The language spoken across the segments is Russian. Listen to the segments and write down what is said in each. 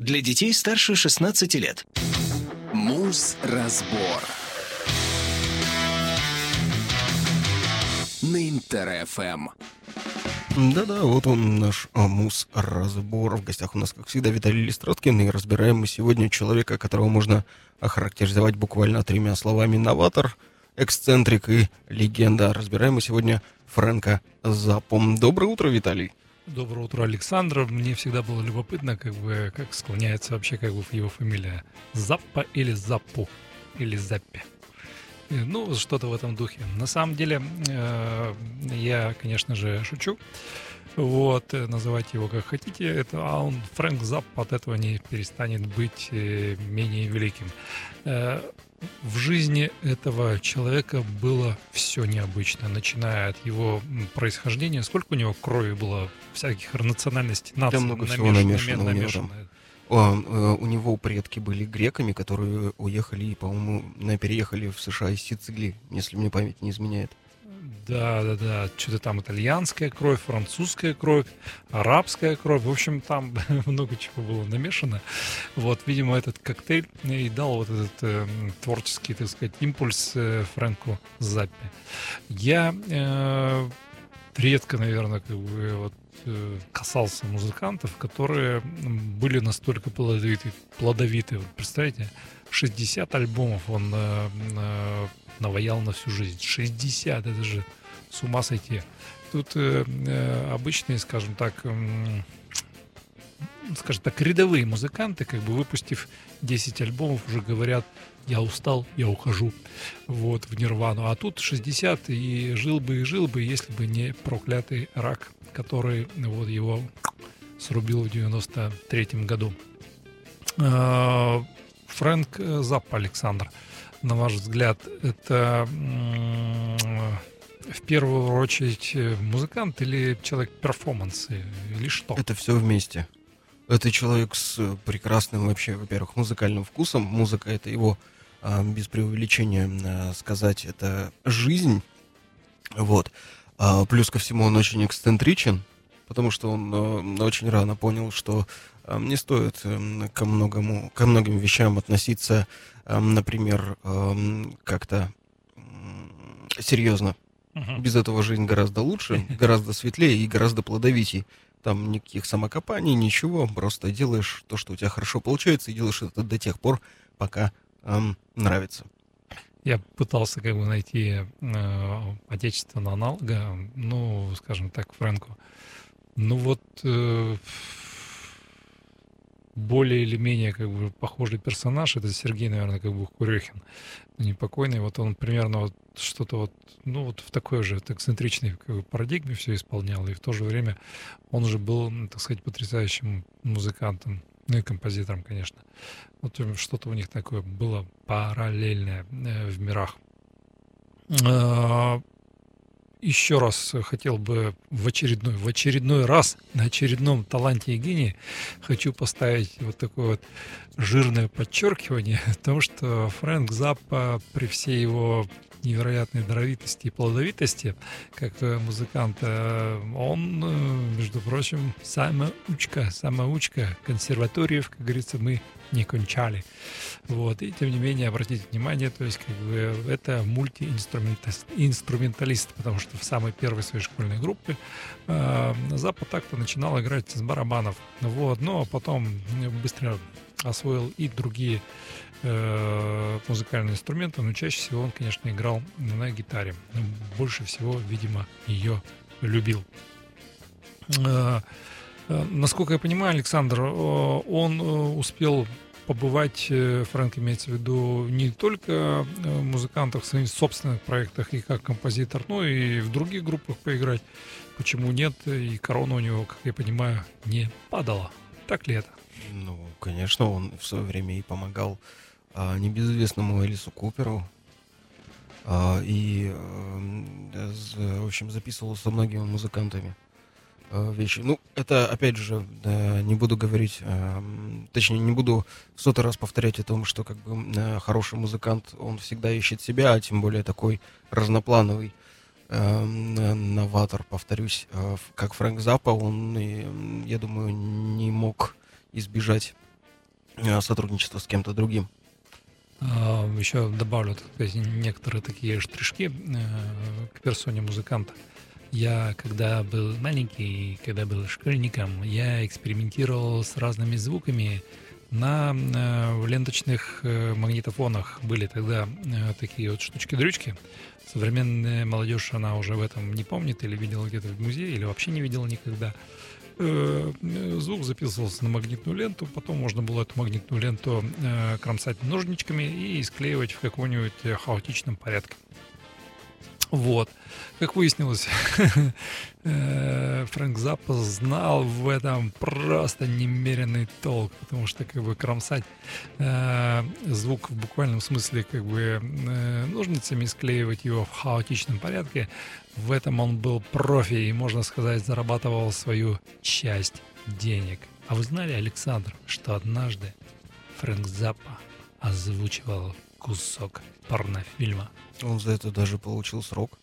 Для детей старше 16 лет. Муз-разбор на Интер-ФМ. Да-да, вот он, наш муз-разбор. В гостях у нас, как всегда, Виталий Листроткин. И разбираем мы сегодня человека, которого можно охарактеризовать буквально 3 словами: новатор, эксцентрик и легенда. Разбираем мы сегодня Фрэнка Заппу. Доброе утро, Виталий. Доброе утро, Александр. Мне всегда было любопытно, как склоняется вообще его фамилия. Заппа или Заппу, или Заппе. Ну, что-то в этом духе. На самом деле, я, конечно же, шучу. Вот, называйте его как хотите. А он, Фрэнк Заппа, от этого не перестанет быть менее великим. В жизни этого человека было все необычно, начиная от его происхождения. Сколько у него крови было всяких национальностей, наций? Да, много всего намешано. У него предки были греками, которые уехали и, по-моему, переехали в США из Сицилии, если мне память не изменяет. Да. Что-то там итальянская кровь, французская кровь, арабская кровь. В общем, там много чего было намешано. Вот, видимо, этот коктейль и дал вот этот творческий, так сказать, импульс Фрэнку Заппе. Я редко, наверное, касался музыкантов, которые были настолько плодовиты. Вот представляете, 60 альбомов он наваял на всю жизнь. 60, это же с ума сойти. Тут обычные, скажем так, рядовые музыканты, выпустив 10 альбомов, уже говорят: я устал, я ухожу вот в нирвану. А тут 60, и жил бы, если бы не проклятый рак, который вот его срубил в 93-м году. Фрэнк Заппа, Александр, на ваш взгляд, это в первую очередь музыкант или человек перформанса, или что? Это все вместе. Это человек с прекрасным вообще, во-первых, музыкальным вкусом. Музыка — это его, без преувеличения сказать, это жизнь. Вот. Плюс ко всему он очень эксцентричен, потому что он очень рано понял, что не стоит ко многим вещам относиться, например, как-то серьезно. Без этого жизнь гораздо лучше, гораздо светлее и гораздо плодовитей. Там никаких самокопаний, ничего, просто делаешь то, что у тебя хорошо получается, и делаешь это до тех пор, пока нравится. Я пытался найти отечественного аналога, скажем так, Фрэнку. Более или менее похожий персонаж — это Сергей, наверное, Курехин, непокойный. Вот он примерно что-то в такой же эксцентричной парадигме все исполнял, и в то же время он же был, так сказать, потрясающим музыкантом, и композитором, конечно. Вот что-то у них такое было параллельное в мирах. Еще раз хотел бы в очередной раз на очередном таланте и гении хочу поставить вот такое жирное подчеркивание о том, что Фрэнк Заппа при всей его невероятной даровитости и плодовитости как музыканта, он, между прочим, самоучка консерваториев, как говорится, мы не кончали. Вот. И тем не менее, обратите внимание, то есть это мультиинструменталист, потому что в самой первой своей школьной группе Заппа так-то начинал играть с барабанов. Вот. Но потом быстро освоил и другие музыкальные инструменты, но чаще всего он, конечно, играл на гитаре. Больше всего, видимо, ее любил. Насколько я понимаю, Александр, он успел побывать, Фрэнк имеется в виду, не только музыкантов в своих собственных проектах и как композитор, но и в других группах поиграть. Почему нет? И корона у него, как я понимаю, не падала. Так ли это? Конечно, он в свое время и помогал небезызвестному Элису Куперу, и, в общем, записывал со многими музыкантами вещи. Это, опять же, не буду говорить, точнее, не буду в 100-й раз повторять о том, что хороший музыкант, он всегда ищет себя, а тем более такой разноплановый новатор, повторюсь, как Фрэнк Заппа, он, я думаю, не мог избежать сотрудничество с кем-то другим. Еще добавлю, так сказать, некоторые такие штришки к персоне музыканта. Я, когда был маленький, когда был школьником, я экспериментировал с разными звуками на ленточных магнитофонах. Были тогда такие вот штучки-дрючки. Современная молодежь, она уже в этом не помнит или видела где-то в музее, или вообще не видела никогда. Звук записывался на магнитную ленту, потом можно было эту магнитную ленту кромсать ножничками и склеивать в каком-нибудь хаотичном порядке. Вот. Как выяснилось, Фрэнк Заппа знал в этом просто немеренный толк, потому что как бы кромсать звук в буквальном смысле как бы ножницами, склеивать его в хаотичном порядке, в этом он был профи и, можно сказать, зарабатывал свою часть денег. А вы знали, Александр, что однажды Фрэнк Заппа озвучивал кусок порнофильма? Он за это даже получил срок.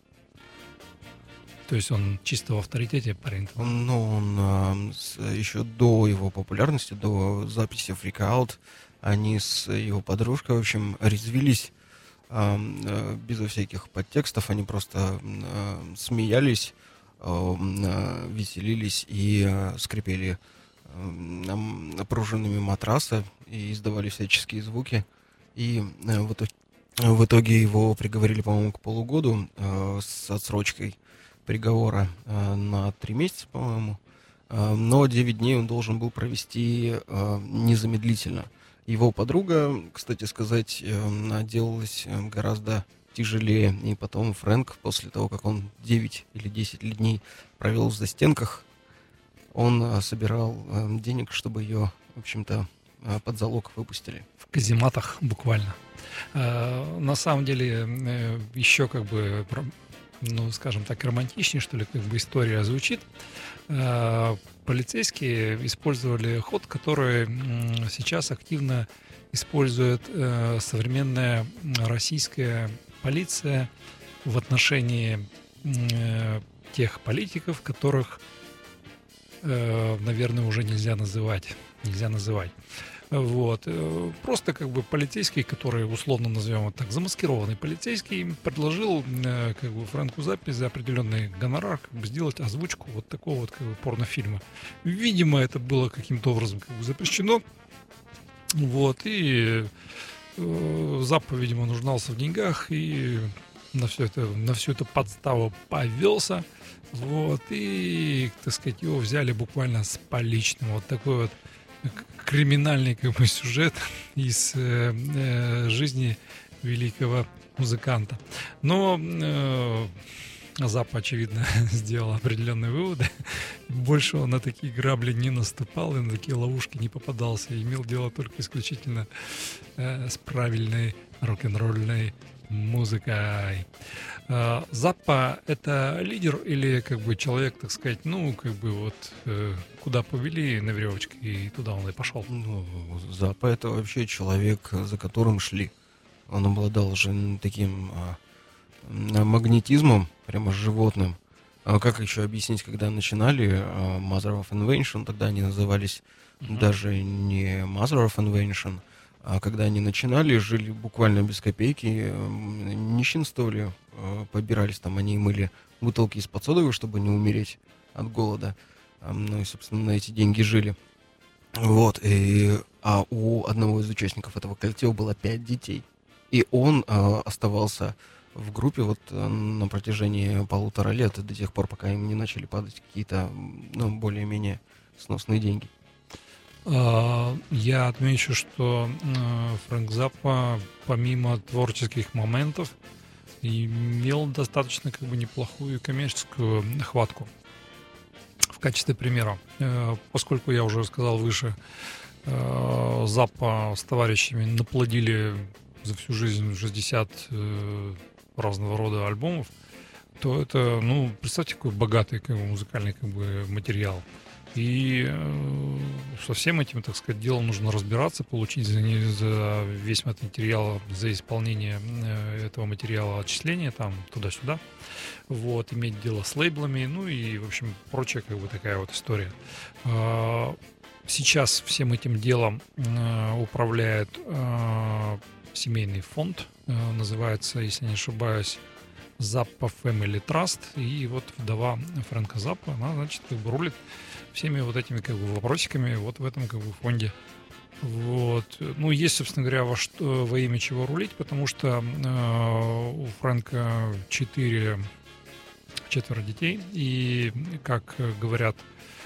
То есть он чисто в авторитете парень? Он еще до его популярности, до записи Freak Out, они с его подружкой, в общем, резвились безо всяких подтекстов. Они просто смеялись, веселились и скрипели пружинами матраса и издавали всяческие звуки. И в итоге его приговорили, по-моему, к полугоду с отсрочкой приговора на 3 месяца, по-моему. Но 9 дней он должен был провести незамедлительно. Его подруга, кстати сказать, отделалась гораздо тяжелее. И потом Фрэнк, после того, как он 9 или 10 дней провел в застенках, он собирал денег, чтобы ее, в общем-то, под залог выпустили. В казематах буквально. На самом деле, еще как бы, ну, скажем так, романтичнее, что ли, как бы история звучит. Полицейские использовали ход, который сейчас активно использует современная российская полиция в отношении тех политиков, которых, наверное, уже нельзя называть. Вот. Просто как бы полицейский, который, условно назовем его так, замаскированный полицейский, предложил как бы Фрэнку Заппе за определенный гонорар как бы сделать озвучку вот такого вот как бы порнофильма. Видимо, это было каким-то образом как бы запрещено. Вот. И Заппа, видимо, нуждался в деньгах и на всю эту подставу повелся. Вот. И, так сказать, его взяли буквально с поличным. Вот такой вот криминальный как бы сюжет из жизни великого музыканта. Но Заппа, очевидно, сделал определенные выводы. Больше он на такие грабли не наступал и на такие ловушки не попадался. Имел дело только исключительно с правильной рок-н-ролльной музыкой. Заппа — это лидер или как бы человек, так сказать, ну, как бы вот куда повели на веревочке, и туда он и пошел? Ну, Заппа — это вообще человек, за которым шли. Он обладал же таким магнетизмом, прямо животным. Как еще объяснить, когда начинали Mother of Invention, тогда они назывались даже не Mother of Invention, а когда они начинали, жили буквально без копейки, нищенствовали, побирались там, они мыли бутылки из-под содовой, чтобы не умереть от голода. Ну и, собственно, на эти деньги жили. Вот, а у одного из участников этого коллектива было 5 детей. И он оставался в группе вот на протяжении 1,5 лет, до тех пор, пока им не начали падать какие-то, ну, более-менее сносные деньги. Я отмечу, что Фрэнк Заппа, помимо творческих моментов, имел достаточно как бы неплохую коммерческую хватку. В качестве примера, поскольку я уже сказал выше, Заппа с товарищами наплодили за всю жизнь 60 разного рода альбомов, то это, ну, представьте, какой богатый как бы, музыкальный как бы, материал. И со всем этим, так сказать, делом нужно разбираться, получить за весь этот материал, за исполнение этого материала отчисления, там, туда-сюда. Вот, иметь дело с лейблами, ну и, в общем, прочая, как бы, такая вот история. Сейчас всем этим делом управляет семейный фонд, называется, если не ошибаюсь, Zappa Family Trust, и вот вдова Фрэнка Заппа, она, значит, как бы рулит всеми вот этими как бы вопросиками вот в этом как бы фонде. Вот. Ну, есть, собственно говоря, во имя чего рулить, потому что у Фрэнка четверо детей, и, как говорят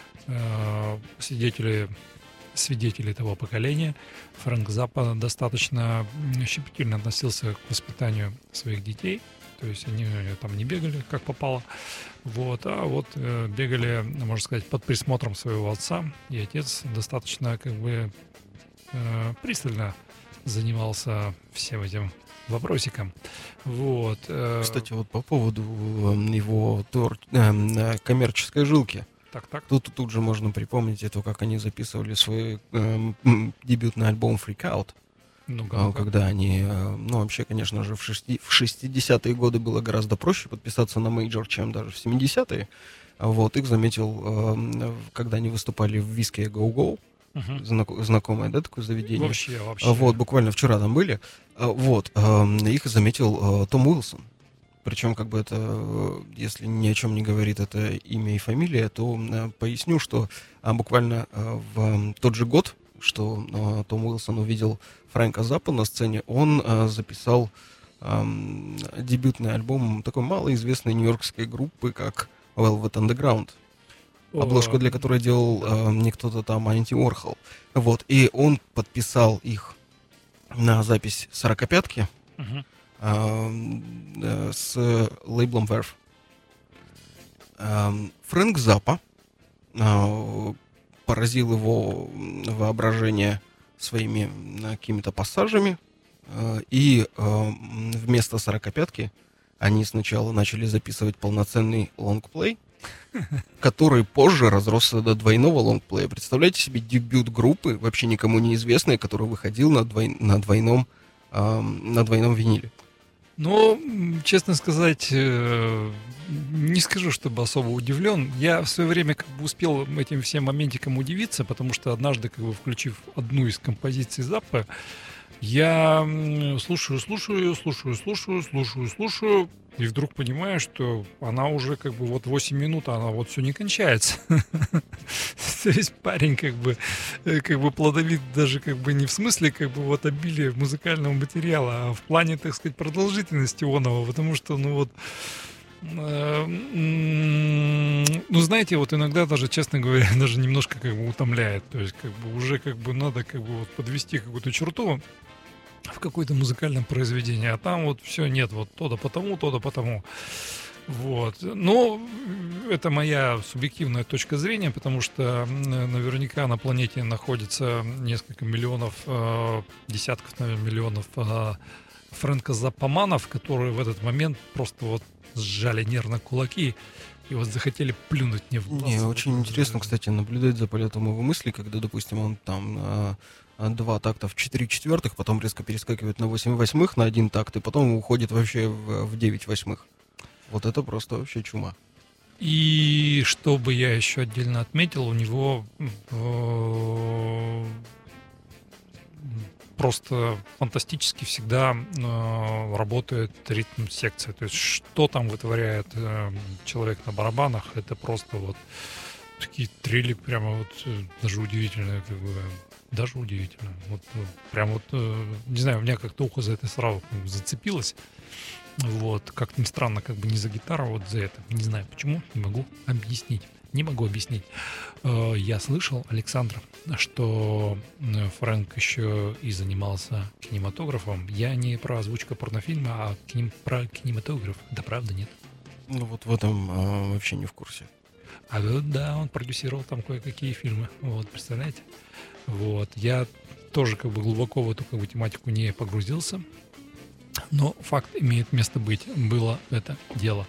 свидетели того поколения, Фрэнк Заппа достаточно щепетильно относился к воспитанию своих детей. То есть они там не бегали как попало, вот, а вот бегали, можно сказать, под присмотром своего отца. И отец достаточно как бы пристально занимался всем этим вопросиком. Вот. Кстати, вот по поводу его коммерческой жилки. Так. Тут же можно припомнить это, как они записывали свой дебютный альбом Freak Out. Когда они, ну, вообще, конечно же, в 60-е годы было гораздо проще подписаться на мейджор, чем даже в 70-е. Вот, их заметил, когда они выступали в Whiskey Go Go. Знакомое, да, такое заведение? Вообще. Вот, буквально вчера там были. Вот, их заметил Том Уилсон. Причем, как бы это, если ни о чем не говорит это имя и фамилия, то поясню, что буквально в тот же год, что Том Уилсон увидел Фрэнка Заппа на сцене, он записал дебютный альбом такой малоизвестной нью-йоркской группы, как Velvet Underground, обложку для которой делал не кто-то там, а Энди Уорхол. Вот, и он подписал их на запись «Сорокопятки» с лейблом Verve. Фрэнк Заппа поразил его воображение своими какими-то пассажами, и вместо «Сорокопятки» они сначала начали записывать полноценный лонгплей, который позже разросся до двойного лонгплея. Представляете себе дебют группы, вообще никому неизвестной, который выходил на двойном виниле? Ну, честно сказать, не скажу, чтобы особо удивлен. Я в свое время как бы успел этим всем моментикам удивиться, потому что однажды, как бы включив одну из композиций Заппы, я слушаю, и вдруг понимаю, что она уже как бы вот 8 минут, она вот все не кончается. То есть парень как бы плодовит даже как бы не в смысле как бы вот обилия музыкального материала, а в плане, так сказать, продолжительности оного, потому что, ну вот, ну, знаете, вот иногда даже, честно говоря, даже немножко как бы утомляет. То есть как бы уже как бы надо как бы вот подвести какую-то черту в какое-то музыкальном произведении, а там вот все нет, вот то да потому. Вот. Но это моя субъективная точка зрения, потому что наверняка на планете находится несколько миллионов, десятков, наверное, миллионов Фрэнка Заппаманов, которые в этот момент просто вот сжали нервно кулаки и вот захотели плюнуть мне в глаз. Не, очень интересно, кстати, наблюдать за полетом его мыслей, когда, допустим, он там 2 такта в 4/4, потом резко перескакивает на 8/8 на 1 такт, и потом уходит вообще в 9/8. Вот это просто вообще чума. И что бы я еще отдельно отметил, у него просто фантастически всегда работает ритм-секция. То есть что там вытворяет человек на барабанах, это просто вот такие трели прямо вот даже удивительные, как бы, даже удивительно. Вот прям вот, не знаю, у меня как-то ухо за это сразу зацепилось. Вот, как-то странно, как бы не за гитару, а вот за это. Не знаю почему, не могу объяснить. Я слышал, Александр, что Фрэнк еще и занимался кинематографом. Я не про озвучку порнофильма, а про кинематограф. Да правда, нет? Ну вот в этом вообще не в курсе. А вот, да, он продюсировал там кое-какие фильмы. Вот, представляете? Вот, я тоже как бы глубоко в эту как бы тематику не погрузился. Но факт имеет место быть. Было это дело.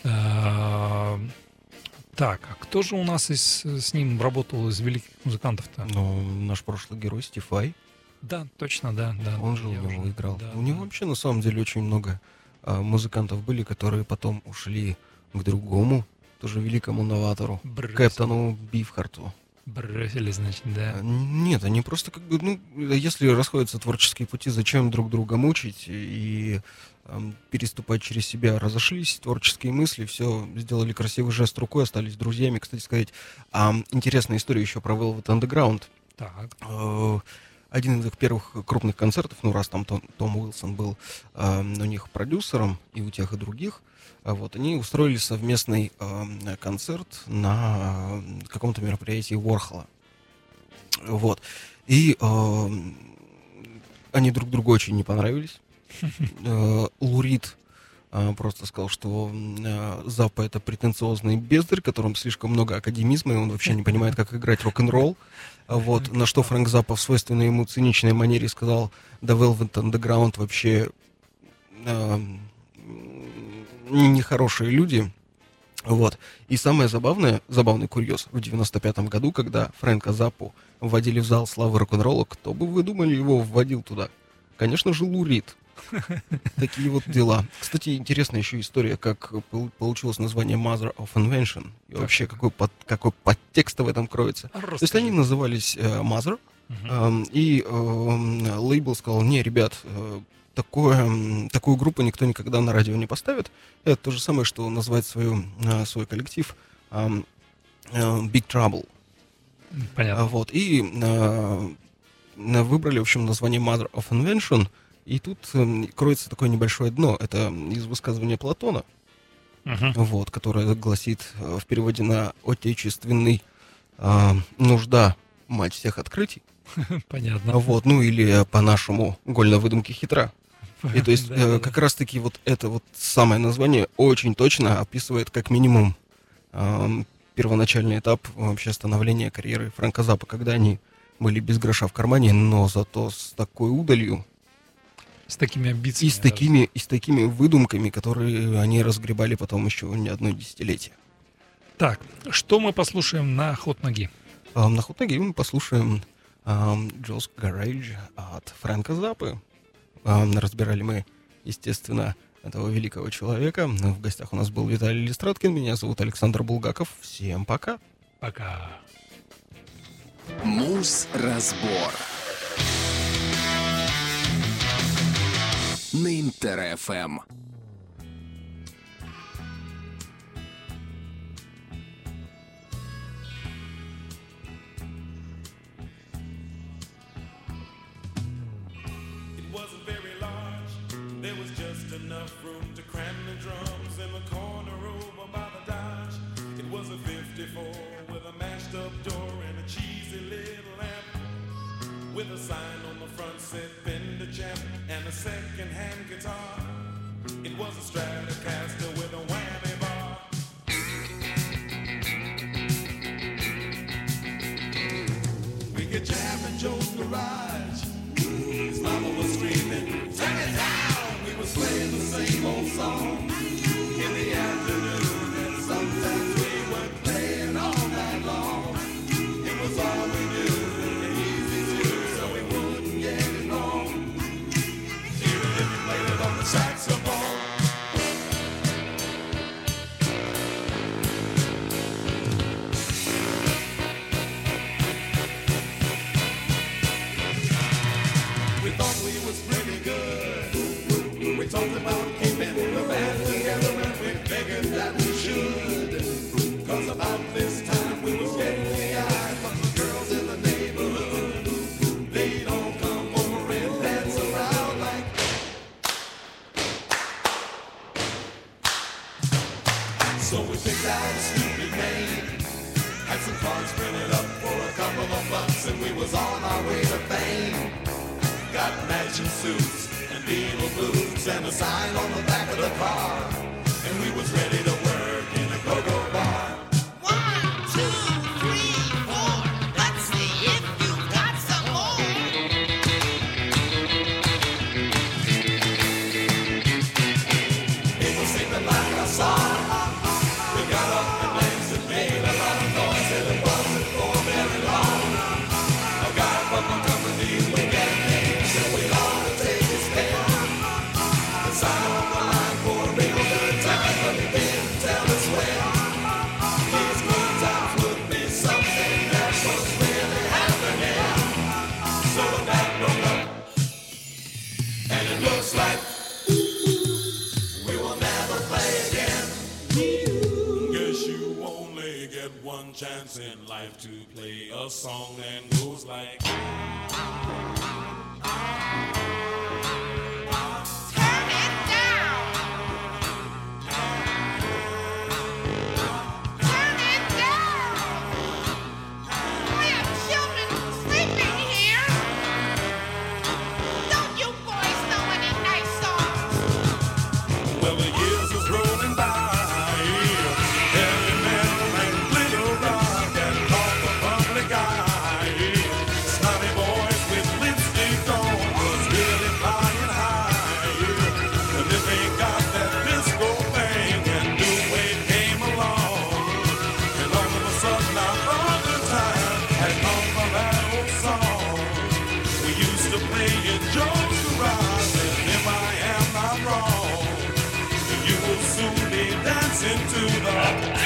Так, а кто же у нас с ним работал из великих музыкантов-то? Ну, наш прошлый герой Стив Vai. Да, точно, да. Он же у него играл. Да, у него вообще, на самом деле, очень много музыкантов были, которые потом ушли к другому, тоже великому новатору, Кэптону Бифхарту. Бросили, значит, да. Нет, они просто как бы, если расходятся творческие пути, зачем друг друга мучить и переступать через себя? Разошлись творческие мысли, все, сделали красивый жест рукой, остались друзьями. Кстати сказать, интересная история еще про Velvet Underground. Так. Один из их первых крупных концертов, раз там Том Уилсон был у них продюсером, и у тех, и других, они устроили совместный концерт на каком-то мероприятии Уорхола. И они друг другу очень не понравились. Лу Рид просто сказал, что Заппа — это претенциозный бездарь, которым слишком много академизма, и он вообще не понимает, как играть рок-н-ролл. На что Фрэнк Заппа в свойственной ему циничной манере сказал: «The Velvet Underground вообще нехорошие люди». И самое забавный курьез: в 95-м году, когда Фрэнка Заппу вводили в зал славы рок-н-ролла, кто бы вы думали его вводил туда? Конечно же, Лу Рид. Такие вот дела. Кстати, интересная еще история, как получилось название Mother of Invention. И вообще, какой подтекст в этом кроется. То есть они назывались Mother, и лейбл сказал: не, ребят, такую группу никто никогда на радио не поставит. Это то же самое, что назвать свой коллектив Big Trouble. Понятно. И выбрали, в общем, название Mother of Invention. И тут кроется такое небольшое дно. Это из высказывания Платона, которое гласит в переводе на отечественный: нужда — мать всех открытий. Понятно. Или по-нашему: голь на выдумке хитра. И то есть как раз-таки это самое название очень точно описывает как минимум первоначальный этап вообще становления карьеры Фрэнка Заппа, когда они были без гроша в кармане, но зато с такой удалью. С такими амбициями. И с такими выдумками, которые они разгребали потом еще не одно десятилетие. Так, что мы послушаем на ход ноги? На ход ноги мы послушаем Joe's Garage от Фрэнка Заппы. Разбирали мы, естественно, этого великого человека. В гостях у нас был Виталий Листраткин. Меня зовут Александр Булгаков. Всем пока. Пока. Муз-разбор на Интер-ФМ. Enough room to cram the drums in the corner over by the Dodge. It was a 54 with a mashed up door and a cheesy little lamp, with a sign on the front said Fender Champ and a second-hand guitar. It was a Stratocaster with a whammy bar. We could jam in Joe's garage. His mama was screaming, "Turn it down!" We was playing the same old song in the afternoon, and sometimes we were playing all night long. It was all we knew, and easy too, so we wouldn't get it wrong. Even if you played it on the saxophone. We thought we was pretty good. We talked about keeping the band together, and we figured that we should. 'Cause about this time we was getting the eye from the girls in the neighborhood. They don't come over and dance around like. So we picked out a stupid name, had some cards printed up for a couple of bucks, and we was on our way to fame. Got matching suits and Beatle boots and a sign on the back of the car, and we was ready to work in a go-go bar. 1, 2, 3, 4. Let's see if you've got some more. It was singing like a song. We got up and danced and made a lot of noise, and it wasn't for very long. A guy from the company looked at me and said we ought to take his pen and sign on the line for a real good time. But we didn't. broke up. And it looks like we will never play again. Guess you only get one chance in life to play a song that goes like. Turn it down. Turn it down. We have children sleeping here. Don't you boys know any nice songs? Well, the years is rolling by. Every man like Little Rock and called the public eye. Snotty boys with lipstick on was really flying high. And if they got that disco thing and New Wave came along, and all of a sudden I thought the time had come for that old song. We used to play in Joe's garage, and if I am not wrong, you will soon be dancing to the